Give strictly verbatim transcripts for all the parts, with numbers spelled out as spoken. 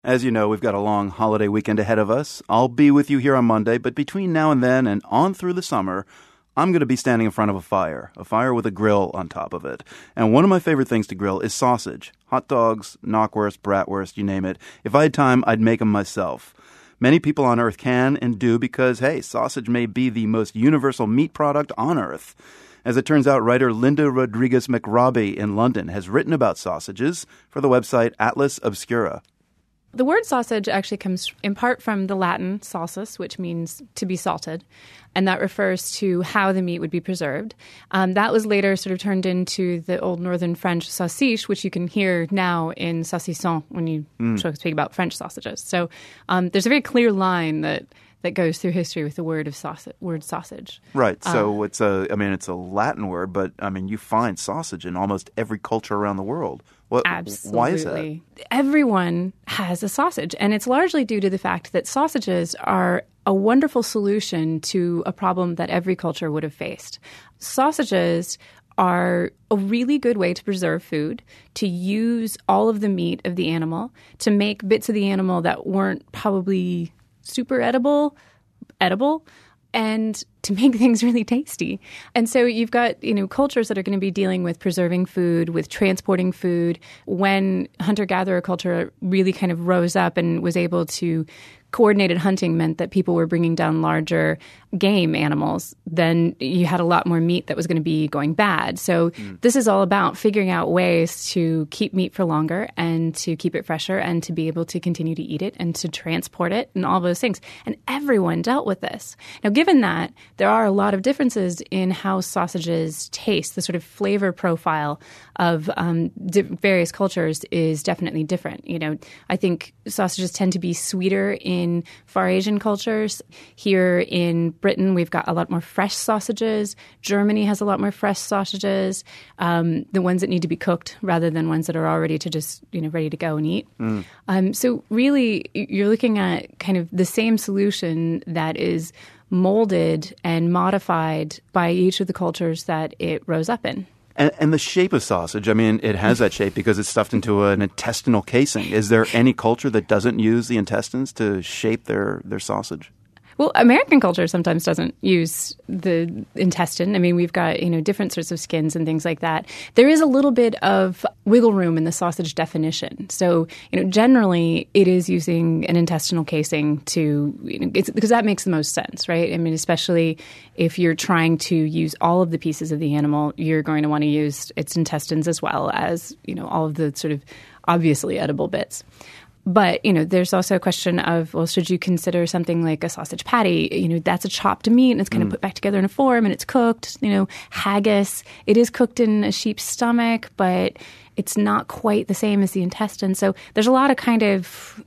As you know, we've got a long holiday weekend ahead of us. I'll be with you here on Monday, but between now and then and on through the summer, I'm going to be standing in front of a fire, a fire with a grill on top of it. And one of my favorite things to grill is sausage. Hot dogs, knockwurst, bratwurst, you name it. If I had time, I'd make them myself. Many people on Earth can and do because, hey, sausage may be the most universal meat product on Earth. As it turns out, writer Linda Rodriguez McRobbie in London has written about sausages for the website Atlas Obscura. The word sausage actually comes in part from the Latin salsus, which means to be salted, and that refers to how the meat would be preserved. Um, that was later sort of turned into the Old Northern French sauciche, which you can hear now in saucisson when you mm. speak about French sausages. So um, there's a very clear line that that goes through history with the word of sausage, word sausage. Right. So uh, it's a, I mean, it's a Latin word, but I mean, you find sausage in almost every culture around the world. What, Absolutely. Why is that? Everyone has a sausage, and it's largely due to the fact that sausages are a wonderful solution to a problem that every culture would have faced. Sausages are a really good way to preserve food, to use all of the meat of the animal, to make bits of the animal that weren't probably super edible, edible, and to make things really tasty. And so you've got, you know, cultures that are going to be dealing with preserving food, with transporting food. When hunter-gatherer culture really kind of rose up and was able to coordinated hunting meant that people were bringing down larger game animals, then you had a lot more meat that was going to be going bad. So mm. this is all about figuring out ways to keep meat for longer and to keep it fresher and to be able to continue to eat it and to transport it and all those things. And everyone dealt with this. Now, given that, there are a lot of differences in how sausages taste. The sort of flavor profile of um, di- various cultures is definitely different. You know, I think sausages tend to be sweeter in In Far Asian cultures. Here in Britain, we've got a lot more fresh sausages. Germany has a lot more fresh sausages, um, the ones that need to be cooked rather than ones that are already to just, you know, ready to go and eat. Mm. Um, so really, you're looking at kind of the same solution that is molded and modified by each of the cultures that it rose up in. And, and the shape of sausage, I mean, it has that shape because it's stuffed into an intestinal casing. Is there any culture that doesn't use the intestines to shape their, their sausage? Well, American culture sometimes doesn't use the intestine. I mean, we've got, you know, different sorts of skins and things like that. There is a little bit of wiggle room in the sausage definition. So, you know, generally it is using an intestinal casing to, you know, it's, because that makes the most sense, right? I mean, especially if you're trying to use all of the pieces of the animal, you're going to want to use its intestines as well as, you know, all of the sort of obviously edible bits. But, you know, there's also a question of, well, should you consider something like a sausage patty? You know, that's a chopped meat and it's kind of mm. put back together in a form and it's cooked. You know, haggis, it is cooked in a sheep's stomach, but it's not quite the same as the intestine. So there's a lot of kind of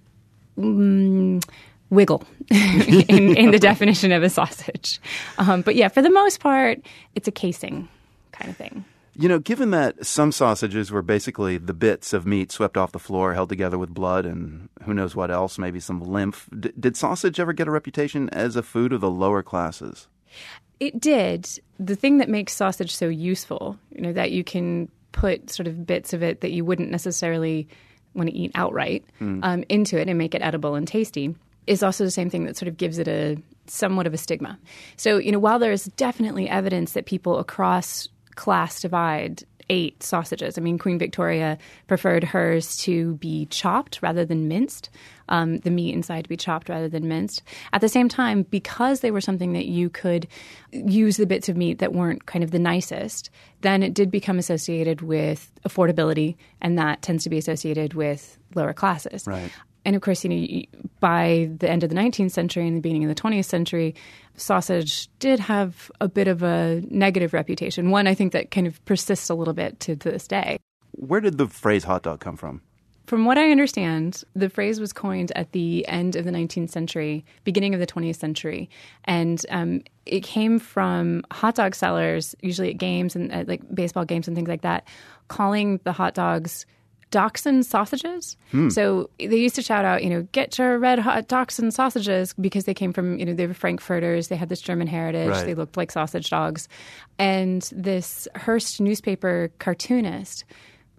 um, wiggle in, in the definition of a sausage. Um, but yeah, for the most part, it's a casing kind of thing. You know, given that some sausages were basically the bits of meat swept off the floor, held together with blood and who knows what else, maybe some lymph, d- did sausage ever get a reputation as a food of the lower classes? It did. The thing that makes sausage so useful, you know, that you can put sort of bits of it that you wouldn't necessarily want to eat outright mm. um, into it and make it edible and tasty, is also the same thing that sort of gives it a somewhat of a stigma. So, you know, while there is definitely evidence that people across class divide ate sausages. I mean, Queen Victoria preferred hers to be chopped rather than minced, um, the meat inside to be chopped rather than minced. At the same time, because they were something that you could use the bits of meat that weren't kind of the nicest, then it did become associated with affordability, and that tends to be associated with lower classes. Right. And of course, you know, by the end of the nineteenth century and the beginning of the twentieth century, sausage did have a bit of a negative reputation. One, I think, that kind of persists a little bit to, to this day. Where did the phrase hot dog come from? From what I understand, the phrase was coined at the end of the nineteenth century, beginning of the twentieth century. And um, it came from hot dog sellers, usually at games and at, like baseball games and things like that, calling the hot dogs Dachshund sausages. Hmm. So they used to shout out, you know, get your red hot Dachshund sausages, because they came from, you know, they were Frankfurters. They had this German heritage. Right. They looked like sausage dogs. And this Hearst newspaper cartoonist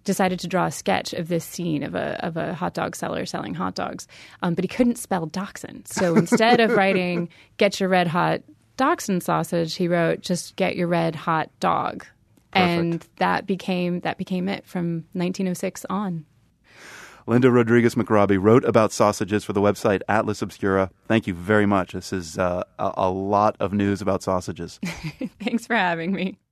decided to draw a sketch of this scene of a of a hot dog seller selling hot dogs, um, but he couldn't spell dachshund. So instead of writing "Get your red hot dachshund sausage," he wrote just "Get your red hot dog," Perfect. and that became that became it from nineteen oh six on. Linda Rodriguez-McRobbie wrote about sausages for the website Atlas Obscura. Thank you very much. This is uh, a, a lot of news about sausages. Thanks for having me.